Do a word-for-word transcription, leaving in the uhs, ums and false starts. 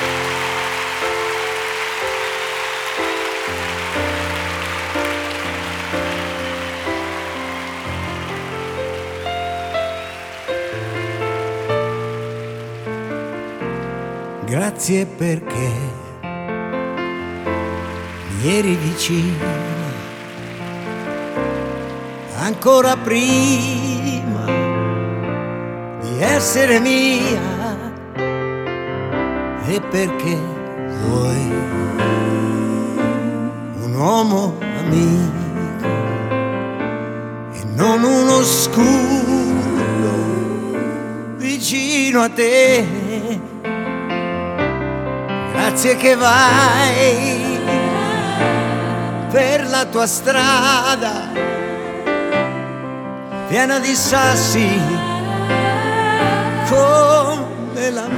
Grazie perché mi eri vicino ancora prima di essere mia, e perché vuoi un uomo amico e non uno scudo vicino a te. Grazie che vai per la tua strada piena di sassi come la mia.